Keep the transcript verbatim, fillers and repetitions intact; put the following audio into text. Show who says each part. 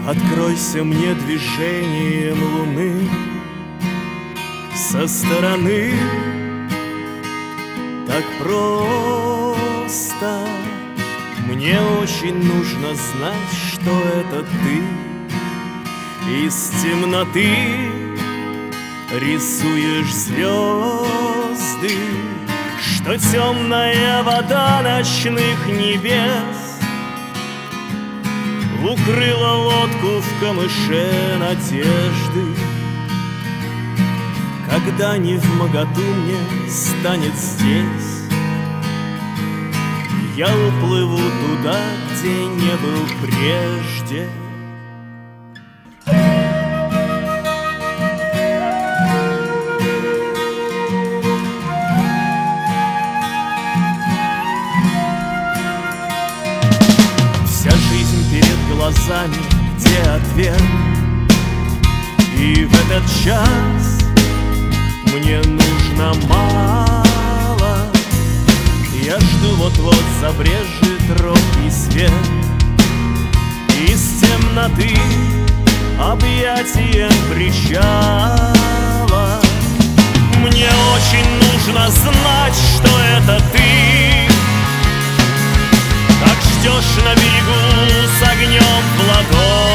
Speaker 1: Откройся мне движением луны со стороны. Так просто. Мне очень нужно знать, что это ты. Из темноты рисуешь звезды, что темная вода ночных небес укрыла лодку в камыше надежды. Когда невмоготу мне станет здесь, я уплыву туда, где не был прежде. Вся жизнь перед глазами, где ответ? И в этот час мне нужно мало. Я жду, вот-вот забрежет робкий свет. Из темноты объятием причала. Мне очень нужно знать, что это ты. Так ждешь на берегу с огнем в ладони.